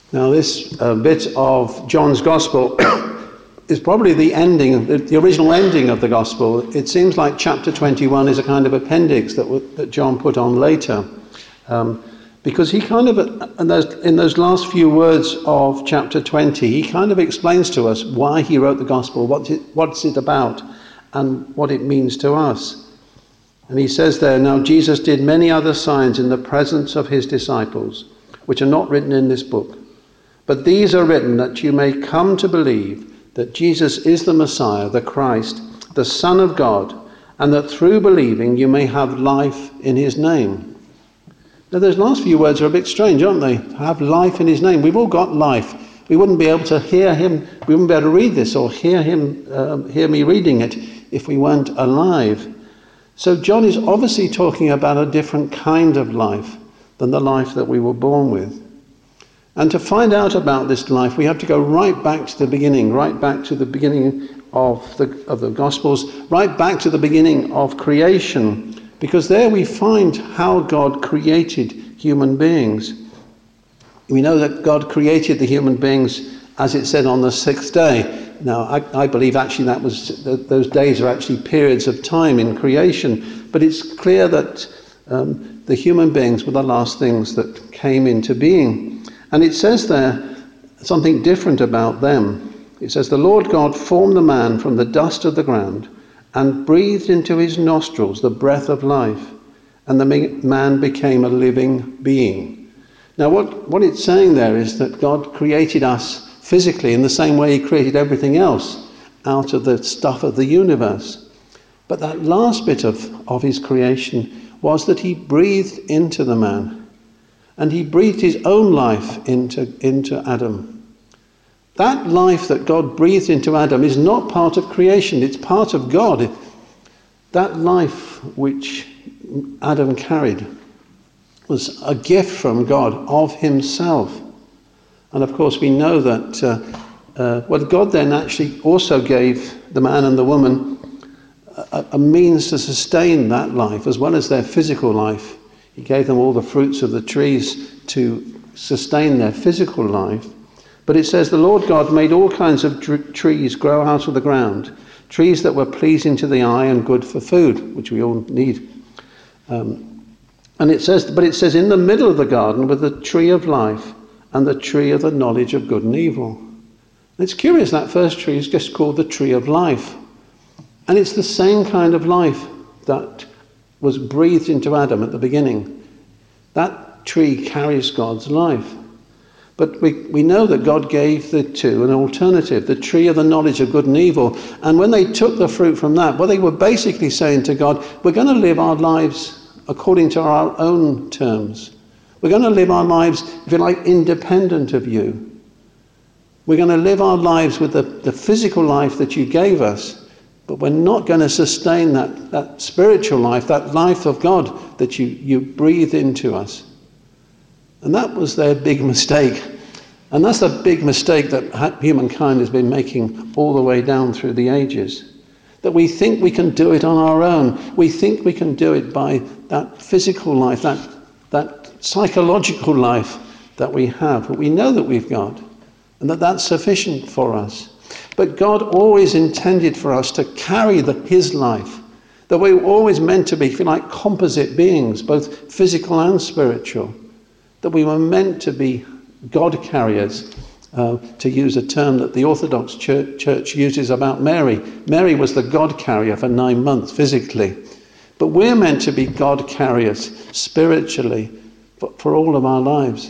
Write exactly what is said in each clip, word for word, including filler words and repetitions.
Now this uh, bit of John's Gospel is probably the ending, the, the original ending of the Gospel. It seems like chapter twenty-one is a kind of appendix that, w- that John put on later. Um, because he kind of, in those, in those last few words of chapter twenty, he kind of explains to us why he wrote the Gospel, what's it, what's it about, and what it means to us. And he says there, "Now Jesus did many other signs in the presence of his disciples, which are not written in this book. But these are written that you may come to believe that Jesus is the Messiah, the Christ, the Son of God, and that through believing you may have life in his name." Now those last few words are a bit strange, aren't they? Have life in his name. We've all got life. We wouldn't be able to hear him, we wouldn't be able to read this or hear him, uh, hear me reading it if we weren't alive. So John is obviously talking about a different kind of life than the life that we were born with. And to find out about this life, we have to go right back to the beginning, right back to the beginning of the of the Gospels, right back to the beginning of creation, because there we find how God created human beings. We know that God created the human beings, as it said, on the sixth day. Now, I, I believe actually that was those days are actually periods of time in creation, but it's clear that um, the human beings were the last things that came into being. And it says there something different about them. It says, "The Lord God formed the man from the dust of the ground and breathed into his nostrils the breath of life, and the man became a living being." Now what, what it's saying there is that God created us physically in the same way he created everything else out of the stuff of the universe. But that last bit of, of his creation was that he breathed into the man. And he breathed his own life into, into Adam. That life that God breathed into Adam is not part of creation, it's part of God. That life which Adam carried was a gift from God of himself. And of course we know that uh, uh, well, God then actually also gave the man and the woman a, a means to sustain that life as well as their physical life. He gave them all the fruits of the trees to sustain their physical life. But it says the Lord God made all kinds of dr- trees grow out of the ground, trees that were pleasing to the eye and good for food, which we all need. Um, and it says, but it says in the middle of the garden were the tree of life and the tree of the knowledge of good and evil. And it's curious, that first tree is just called the tree of life. And it's the same kind of life that was breathed into Adam at the beginning. That tree carries God's life. But we, we know that God gave the two an alternative, the tree of the knowledge of good and evil. And when they took the fruit from that, well, they were basically saying to God, we're going to live our lives according to our own terms. We're going to live our lives, if you like, independent of you. We're going to live our lives with the, the physical life that you gave us. But we're not going to sustain that, that spiritual life, that life of God that you, you breathe into us. And that was their big mistake. And that's the big mistake that humankind has been making all the way down through the ages. That we think we can do it on our own. We think we can do it by that physical life, that, that psychological life that we have, that we know that we've got, and that that's sufficient for us. But God always intended for us to carry the, his life. That we were always meant to be, if you like, composite beings, both physical and spiritual. That we were meant to be God carriers, uh, to use a term that the Orthodox Church, Church uses about Mary. Mary was the God carrier for nine months physically. But we're meant to be God carriers spiritually for, for all of our lives.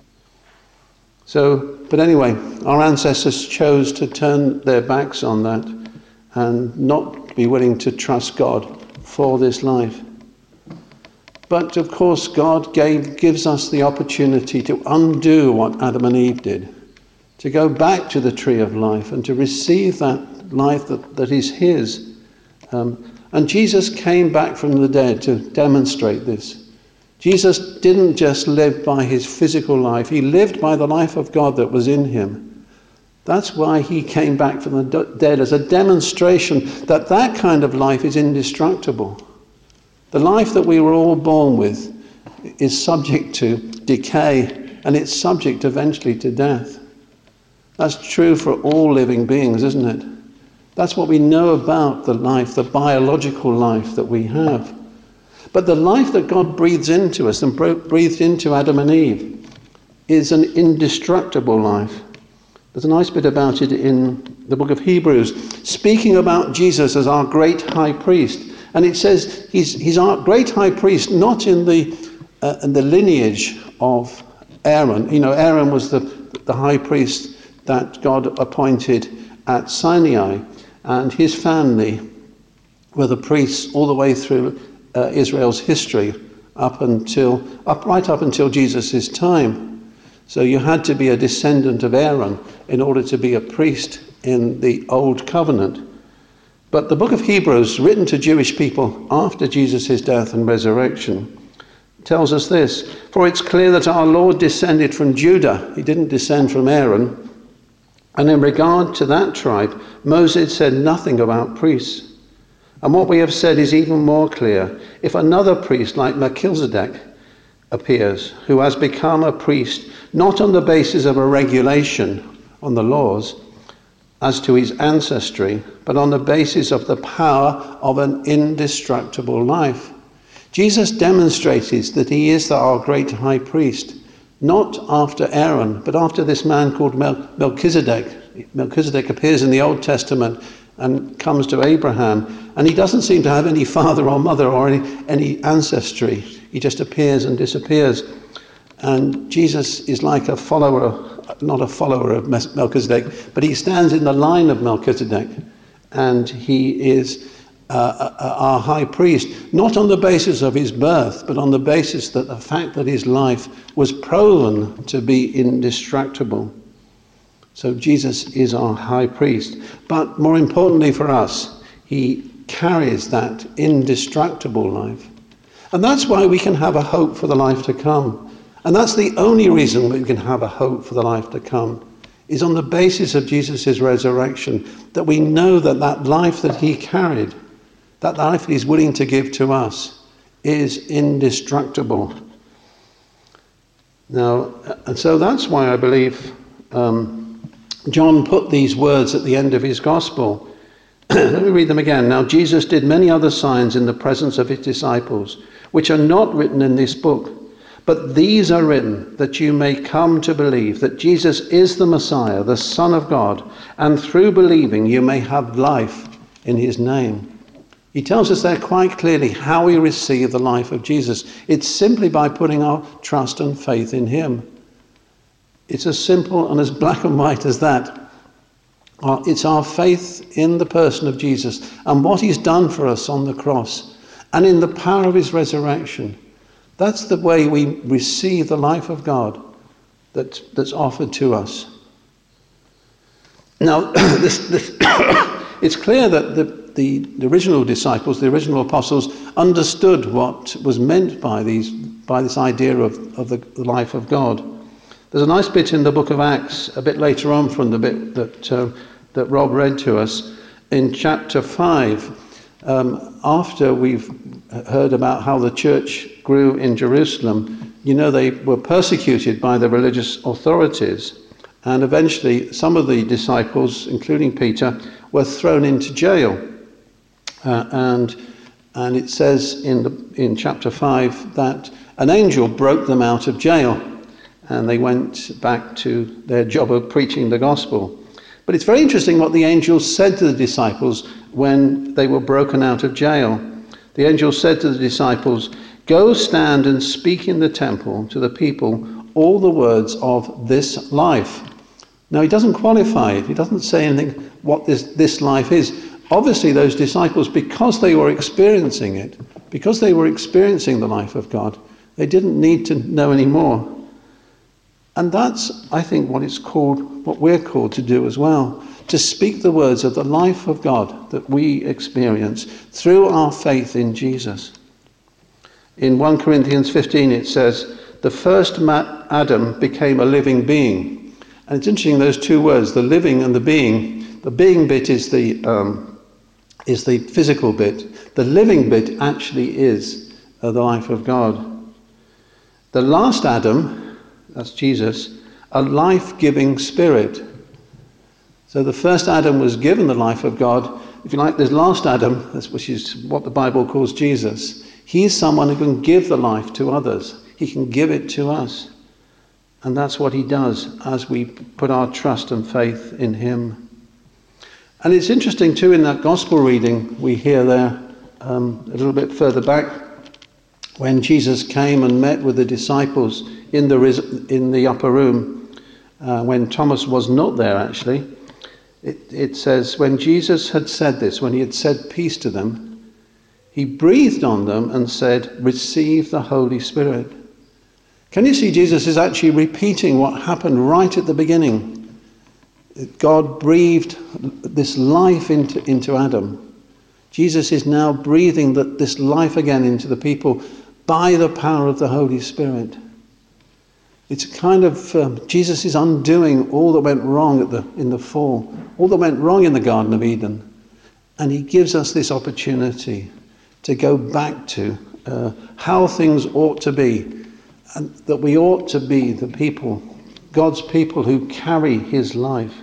So, but anyway, our ancestors chose to turn their backs on that and not be willing to trust God for this life. But of course, God gave, gives us the opportunity to undo what Adam and Eve did, to go back to the tree of life and to receive that life that, that is his. Um, and Jesus came back from the dead to demonstrate this. Jesus didn't just live by his physical life. He lived by the life of God that was in him. That's why he came back from the dead, as a demonstration that that kind of life is indestructible. The life that we were all born with is subject to decay and it's subject eventually to death. That's true for all living beings, isn't it? That's what we know about the life, the biological life that we have. But the life that God breathes into us and breathed into Adam and Eve is an indestructible life. There's a nice bit about it in the book of Hebrews, speaking about Jesus as our great high priest. And it says he's, he's our great high priest, not in the, uh, in the lineage of Aaron. You know, Aaron was the, the high priest that God appointed at Sinai, and his family were the priests all the way through uh, Israel's history, up until up right up until Jesus' time. So you had to be a descendant of Aaron in order to be a priest in the Old Covenant. But the book of Hebrews, written to Jewish people after Jesus' death and resurrection, tells us this: for it's clear that our Lord descended from Judah. He didn't descend from Aaron. And in regard to that tribe, Moses said nothing about priests. And what we have said is even more clear. If another priest like Melchizedek appears, who has become a priest not on the basis of a regulation on the laws as to his ancestry, but on the basis of the power of an indestructible life. Jesus demonstrates that he is our great high priest, not after Aaron, but after this man called Mel- Melchizedek. Melchizedek appears in the Old Testament and comes to Abraham, and he doesn't seem to have any father or mother or any, any ancestry. He just appears and disappears. And Jesus is like a follower, not a follower of Melchizedek, but he stands in the line of Melchizedek, and he is uh, our high priest, not on the basis of his birth, but on the basis that the fact that his life was proven to be indestructible. So Jesus is our high priest. But more importantly for us, he carries that indestructible life. And that's why we can have a hope for the life to come. And that's the only reason we can have a hope for the life to come, is on the basis of Jesus' resurrection, that we know that that life that he carried, that life he's willing to give to us, is indestructible. Now, and so that's why I believe um, John put these words at the end of his gospel. Let me read them again. Now, Jesus did many other signs in the presence of his disciples, which are not written in this book. But these are written that you may come to believe that Jesus is the Messiah, the Son of God, and through believing you may have life in his name. He tells us there quite clearly how we receive the life of Jesus. It's simply by putting our trust and faith in him. It's as simple and as black and white as that. It's our faith in the person of Jesus and what he's done for us on the cross and in the power of his resurrection. That's the way we receive the life of God that, that's offered to us. Now, this, this it's clear that the, the, the original disciples, the original apostles, understood what was meant by these by this idea of, of the life of God. There's a nice bit in the book of Acts, a bit later on from the bit that uh, that Rob read to us, in chapter five, um, after we've heard about how the church grew in Jerusalem. You know, they were persecuted by the religious authorities, and eventually some of the disciples, including Peter, were thrown into jail. Uh, and and it says in the, in chapter five that an angel broke them out of jail, and they went back to their job of preaching the gospel. But it's very interesting what the angel said to the disciples when they were broken out of jail. The angel said to the disciples, "Go stand and speak in the temple to the people all the words of this life." Now, he doesn't qualify it. He doesn't say anything what this, this life is. Obviously, those disciples, because they were experiencing it, because they were experiencing the life of God, they didn't need to know any more. And that's, I think, what it's called, what we're called to do as well, to speak the words of the life of God that we experience through our faith in Jesus. In First Corinthians fifteen, it says, "The first Adam became a living being." And it's interesting, those two words, the living and the being. The being bit is the um, is the physical bit. The living bit actually is uh, the life of God. The last Adam, that's Jesus, a life-giving spirit. So the first Adam was given the life of God. If you like, this last Adam, which is what the Bible calls Jesus, he's someone who can give the life to others. He can give it to us. And that's what he does as we put our trust and faith in him. And it's interesting too, in that gospel reading we hear there um, a little bit further back, when Jesus came and met with the disciples in the in the upper room, uh, when Thomas was not there actually, it, it says, when Jesus had said this, when he had said peace to them, he breathed on them and said, receive the Holy Spirit. Can you see Jesus is actually repeating what happened right at the beginning? God breathed this life into, into Adam. Jesus is now breathing that, this life again into the people by the power of the Holy Spirit. It's kind of, um, Jesus is undoing all that went wrong at the, in the fall, all that went wrong in the Garden of Eden. And he gives us this opportunity to go back to uh, how things ought to be, and that we ought to be the people, God's people who carry his life.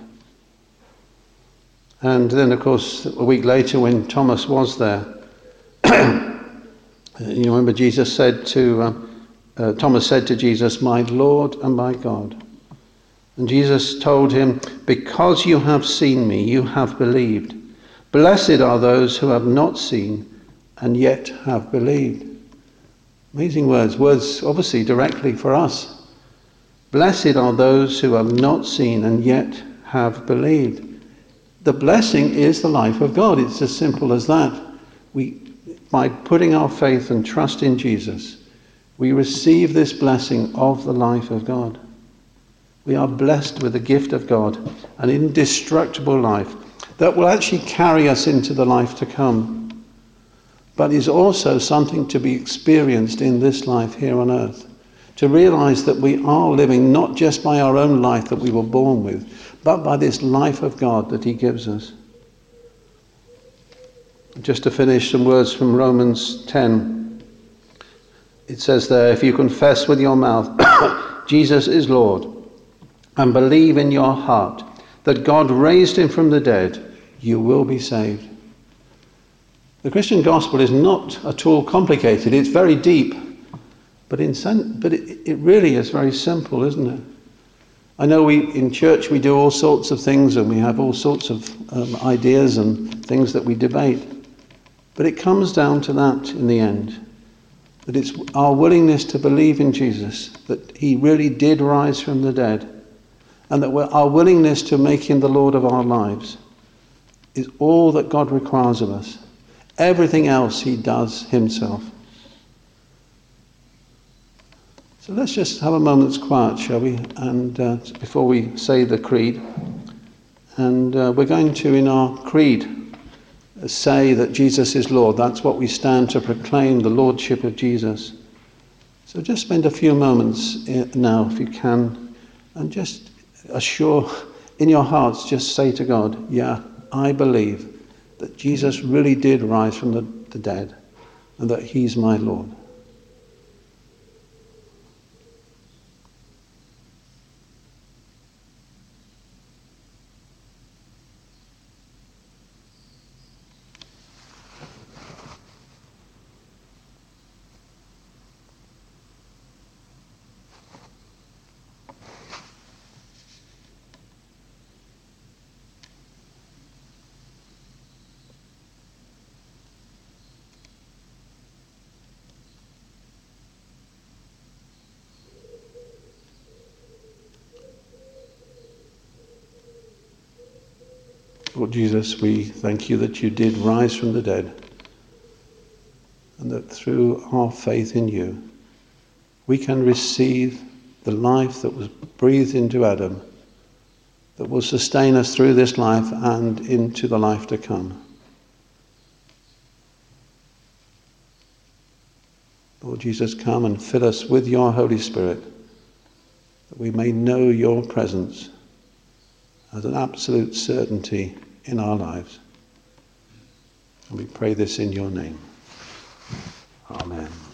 And then, of course, a week later when Thomas was there, you remember Jesus said to, uh, uh, Thomas said to Jesus, my Lord and my God. And Jesus told him, because you have seen me, you have believed. Blessed are those who have not seen and yet have believed. Amazing words, words obviously directly for us. Blessed are those who have not seen and yet have believed. The blessing is the life of God. It's as simple as that. We, by putting our faith and trust in Jesus, we receive this blessing of the life of God. We are blessed with the gift of God, an indestructible life that will actually carry us into the life to come, but is also something to be experienced in this life here on earth. To realize that we are living not just by our own life that we were born with, but by this life of God that he gives us. Just to finish, some words from Romans ten. It says there, if you confess with your mouth Jesus is Lord, and believe in your heart that God raised him from the dead, you will be saved. The Christian gospel is not at all complicated. It's very deep, but in sen- but it, it really is very simple, isn't it? I know we in church we do all sorts of things and we have all sorts of um, ideas and things that we debate. But it comes down to that in the end, that it's our willingness to believe in Jesus, that he really did rise from the dead, and that we're, our willingness to make him the Lord of our lives is all that God requires of us. Everything else he does himself. So let's just have a moment's quiet, shall we? And uh, before we say the creed, and uh, we're going to, in our creed, say that Jesus is Lord. That's what we stand to proclaim, the Lordship of Jesus. So just spend a few moments now, if you can, and just assure in your hearts, just say to God, yeah, I believe that Jesus really did rise from the, the dead and that he's my Lord. Lord Jesus, we thank you that you did rise from the dead, and that through our faith in you, we can receive the life that was breathed into Adam, that will sustain us through this life and into the life to come. Lord Jesus, come and fill us with your Holy Spirit, that we may know your presence as an absolute certainty in our lives. And we pray this in your name. Amen.